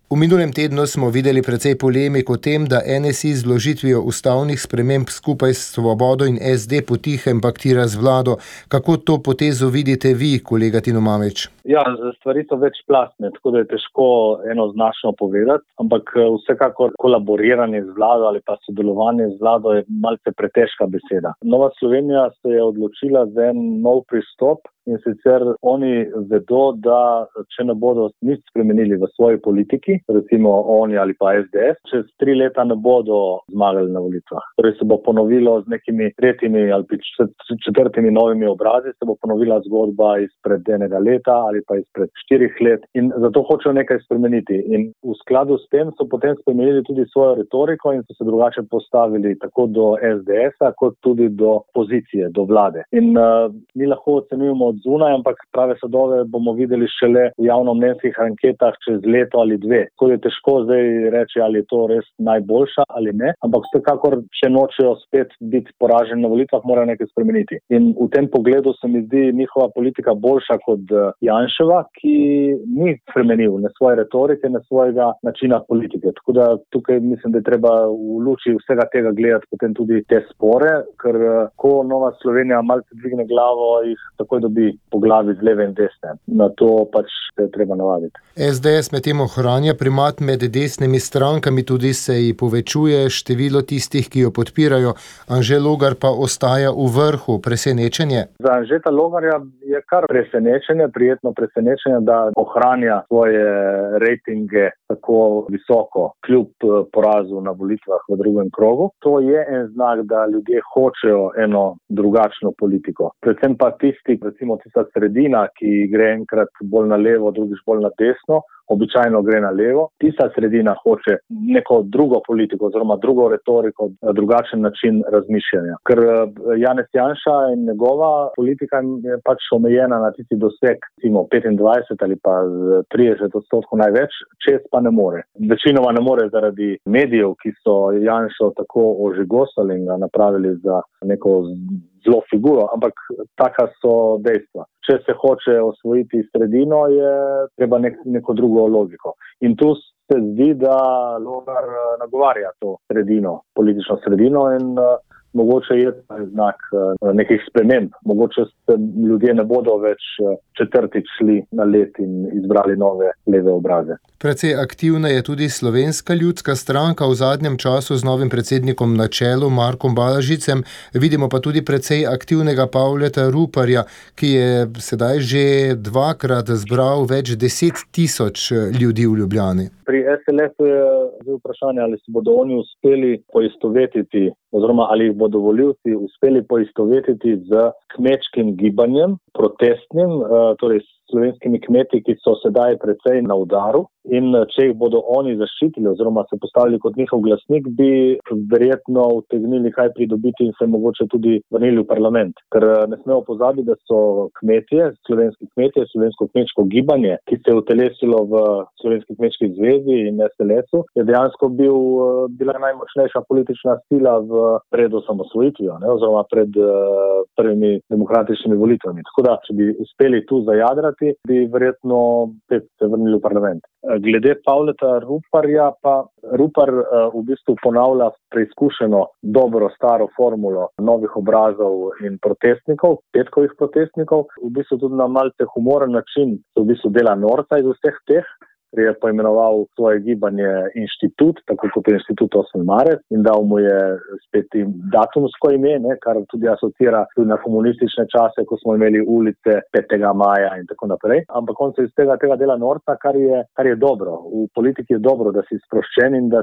V minulem tednu smo videli precej polemik o tem, da NSI z vložitvijo ustavnih sprememb skupaj s Svobodo in SD potihem paktira z vlado. Kako to potezo vidite vi, kolega Tino Mamić? Ja, stvari so večplastne, tako da je težko enoznačno povedati, ampak vsekakor kolaboriranje z vlado ali pa sodelovanje z vlado je malce pretežka beseda. Nova Slovenija se je odločila za en nov pristop in sicer oni vedo, da če ne bodo nič spremenili v svoji politiki, recimo oni ali pa SDS, čez 3 leta ne bodo zmagali na volitvah. Torej se bo ponovilo z nekimi tretjimi ali četrtimi novimi obrazi, se bo ponovila zgodba izpred enega leta ali pa izpred 4 let in zato hočejo nekaj spremeniti. In v skladu s tem so potem spremenili tudi svojo retoriko in so se drugače postavili tako do SDS-a kot tudi do pozicije, do vlade. In mi lahko ocenjujemo od zunaj, ampak prave sadove bomo videli šele v javnomnenjskih anketah čez leto ali 2. Tako je težko zdaj reči, ali je to res najboljša ali ne, ampak vsekakor, če nočejo spet biti poraženi na volitvah, morajo nekaj spremeniti. In v tem pogledu se mi zdi njihova politika boljša kot Janševa, ki ni spremenil ne svoje retorike, ne svojega načina politike. Tako da tukaj mislim, da je treba v luči vsega tega gledati potem tudi te spore, ker ko Nova Slovenija malce dvigne glavo, jih takoj dobi po glavi z leve in desne. Na to pač se je treba navaditi. SDS medtem ohranja primat med desnimi strankami, tudi se ji povečuje število tistih, ki jo podpirajo. Anže Logar pa ostaja v vrhu. Presenečenje? Za Anžeta Logarja je kar presenečenje, prijetno presenečenje, da ohranja svoje rejtinge tako visoko, kljub porazu na volitvah v drugem krogu. To je en znak, da ljudje hočejo eno drugačno politiko. Predvsem pa tisti, recimo tista sredina, ki gre enkrat bolj na levo, drugič bolj na desno, običajno gre na levo. Tista sredina hoče neko drugo politiko oziroma drugo retoriko, drugačen način razmišljanja. Ker Janez Janša in njegova politika je pač omejena na tisti doseg, recimo 25 ali pa 30% največ, čez pa ne more. Večinoma ne more zaradi medijev, ki so Janšo tako ožigosali in ga napravili za neko zelo figuro, ampak taka so dejstva. Če se hoče osvojiti sredino, je treba neko drugo logiko. In tu se zdi, da Logar nagovarja to sredino, politično sredino in mogoče je znak nekih sprememb. Mogoče se ljudje ne bodo več četrtič šli na let in izbrali nove leve obraze. Precej aktivna je tudi Slovenska ljudska stranka v zadnjem času z novim predsednikom na čelu Markom Balažicem. Vidimo pa tudi precej aktivnega Pavleta Ruparja, ki je sedaj že 2-krat zbral več 10.000 ljudi v Ljubljani. Pri SLS-u je vprašanje, ali se bodo oni uspeli poistovetiti oziroma ali jih bodo volivci uspeli poistovetiti z kmečkim gibanjem, protestnim, torej slovenskimi kmeti, ki so sedaj precej na udaru. In če jih bodo oni zaščitili oziroma se postavili kot njihov glasnik, bi verjetno utegnili kaj pridobiti in se mogoče tudi vrnili v parlament. Ker ne smemo pozabiti, da so kmetje, slovensko kmečko gibanje, ki se je utelesilo v Slovenski kmečki zvezi in SLS-u, je dejansko bila najmočnejša politična sila pred osamosvojitvijo, oziroma pred prvimi demokratičnimi volitvami. Tako da, če bi uspeli tu zajadrati, bi verjetno spet se vrnili v parlament. Glede Pavleta Ruparja pa Rupar v bistvu ponavlja preizkušeno dobro staro formulo novih obrazov in protestnikov, petkovih protestnikov, v bistvu tudi na malce humoren način se v bistvu dela norca iz vseh teh, ker je poimenoval svoje gibanje inštitut, tako kot je inštitut 8. marec in dal mu je spet datumsko ime, kar tudi asocira tudi na komunistične čase, ko smo imeli ulice 5. maja in tako naprej. Ampak on se iz tega dela norca, kar je dobro. V politiki je dobro, da si sproščen in da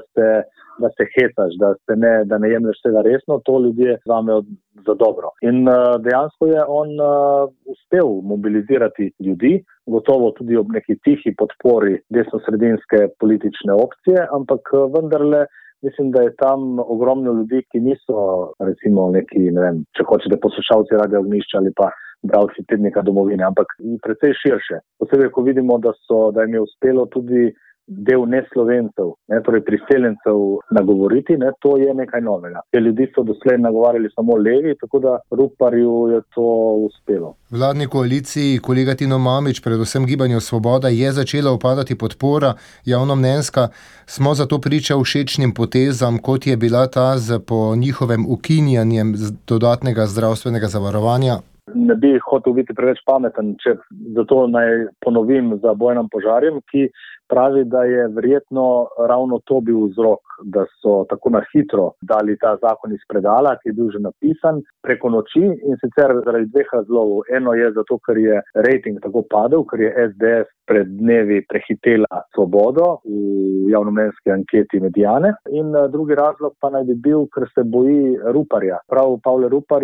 se hecaš, da ne jemlješ tega resno, to ljudje zvamejo za dobro. In dejansko je on uspel mobilizirati ljudi, gotovo tudi ob neki tihi podpori desnosredinske politične opcije, ampak vendarle mislim, da je tam ogromno ljudi, ki niso recimo neki, če hočete, poslušalci Radio Ognjišča ali pa bralci tednika Domovine, ampak precej širše. Posebej, ko vidimo, da jim je uspelo tudi del neslovencev, torej priseljencev nagovoriti, to je nekaj novega. Te ljudi so doslej nagovarjali samo levi, tako da Ruparju je to uspelo. Vladni koaliciji, kolega Tino Mamić, predvsem Gibanju Svoboda, je začela upadati podpora javnomnenjska. Smo zato priča všečnim potezam, kot je bila ta po njihovem ukinjanjem dodatnega zdravstvenega zavarovanja? Ne bi hotel biti preveč pameten, zato naj ponovim za Bojanom Požarjem, ki pravi, da je verjetno ravno to bil vzrok, da so tako na hitro dali ta zakon iz predala, ki je bil že napisan preko noči, in sicer zaradi dveh razlogov. Eno je zato, ker je rejting tako padel, ker je SDS pred dnevi prehitela Svobodo v javnomnenjski anketi Mediane, in drugi razlog pa naj bi bil, ker se boji Ruparja. Prav Pavle Rupar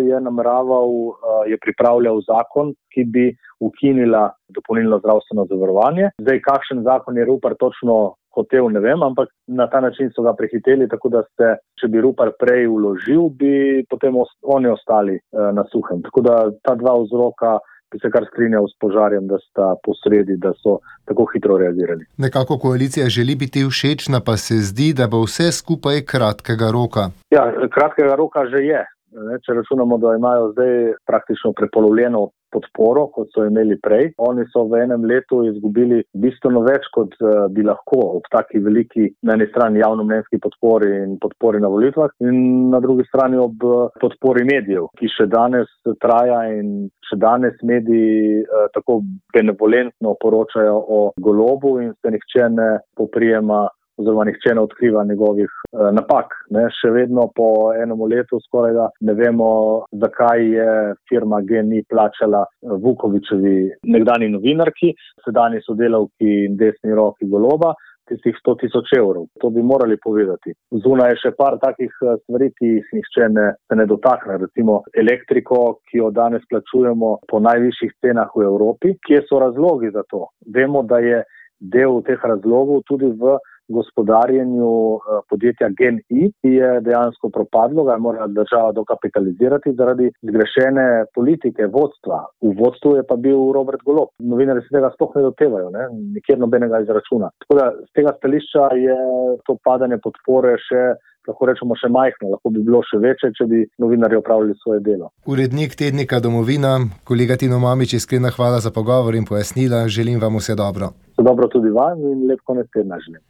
je pripravljal zakon, ki bi ukinila dopolnilno zdravstveno zavarovanje. Zdaj, kakšen zakon je Rupar točno hotel, ne vem, ampak na ta način so ga prehiteli, tako da če bi Rupar prej vložil, bi potem oni ostali na suhem. Tako da ta dva vzroka bi se kar strinjal s Požarjem, da sta posredi, da so tako hitro reagirali. Nekako koalicija želi biti všečna, pa se zdi, da bo vse skupaj kratkega roka. Ja, kratkega roka že je. Če računamo, da imajo zdaj praktično prepolovljeno podporo, kot so imeli prej. Oni so v enem letu izgubili bistveno več, kot bi lahko ob taki veliki, na eni strani javnomnenjski podpori in podpori na volitvah, in na drugi strani ob podpori medijev, ki še danes traja, in še danes mediji tako benevolentno poročajo o Golobu in se nihče ne poprijema oziroma nihče ne odkriva njegovih napak. Še vedno po enem letu skoraj da ne vemo, zakaj je firma GEN-I plačala Vukovičevi nekdanji novinarki, sedanji sodelavki in desni roki Goloba, tistih 100.000 evrov. To bi morali povedati. Zunaj je še par takih stvari, ki jih nihče se ne dotakne. Recimo elektriko, ki jo danes plačujemo po najvišjih cenah v Evropi. Kje so razlogi za to? Vemo, da je del teh razlogov tudi v gospodarjenju podjetja GEN-I, ki je dejansko propadlo, ga je morala država dokapitalizirati zaradi zgrešene politike vodstva. V vodstvu je pa bil Robert Golob. Novinarji se tega sploh ne dotevajo, nikjer nobenega izračuna. Tako da z tega stališča je to padanje podpore še, lahko rečemo, še majhno. Lahko bi bilo še večje, če bi novinarji opravili svoje delo. Urednik tednika Domovina, kolega Tino Mamić, iskrena hvala za pogovor in pojasnila. Želim vam vse dobro. Vse dobro tudi vam in lep konec tedna želim.